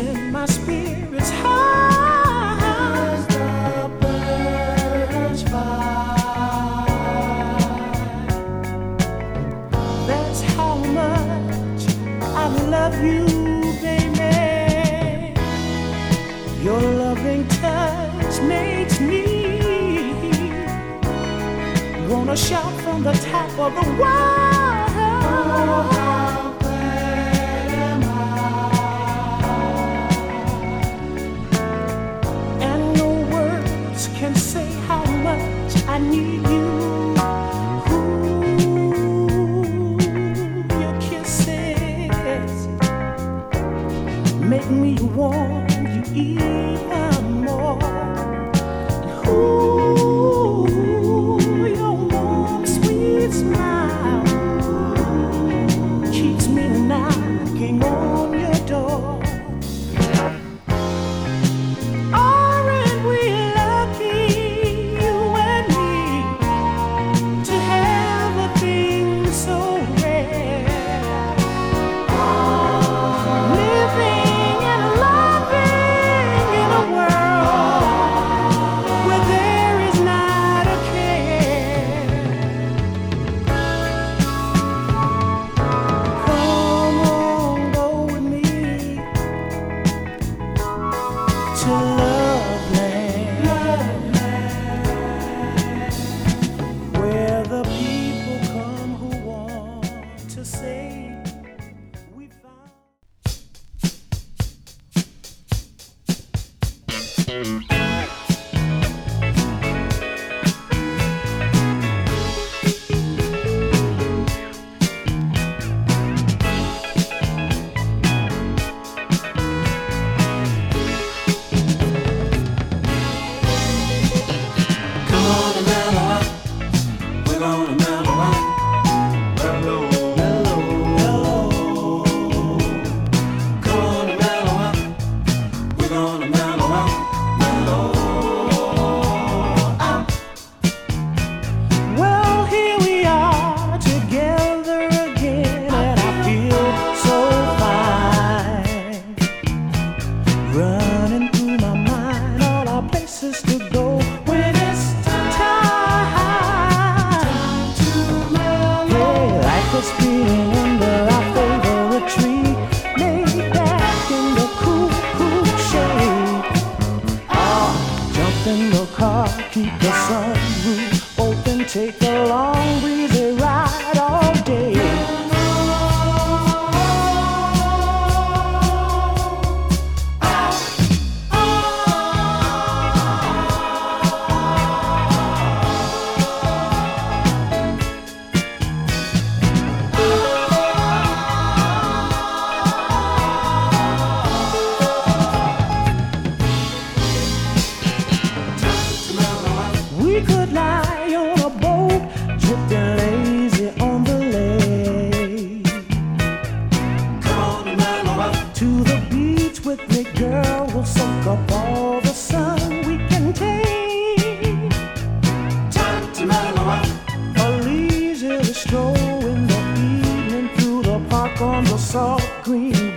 lifting my spirits high as the birds fly. That's how much I love you, baby. Your loving touch makes me wanna shout from the top of the world. How glad am I? And no words can say how much I need you. Ooh, your kisses make me want you even more. Ooh, your warm, sweet smile keeps me knocking on your door. Aren't we lucky, you and me, to have a thing so rare? Living and loving in a world where there is not a care. Come on, go with me to Loveland, where the people come who want to say we found. Come on and mellow out. We're gonna mellow out. Mellow, mellow, mellow. Come on and mellow out. We're gonna mellow out. Mellow out. Well, here we are together again, and I feel so fine. Running through my mind all our places to go when it's time to mellow. Hey, like a spring under our favorite tree, laid back in the cool, cool shade. Jump in the car, keep the sunroof open, take a long breezy ride all day. We could lie on a boat, drifting lazy on the lake. Come on and mellow out. To the beach with me, girl, we'll soak up all the sun we can take. Time to mellow out. A leisurely stroll in the evening through the park on the soft green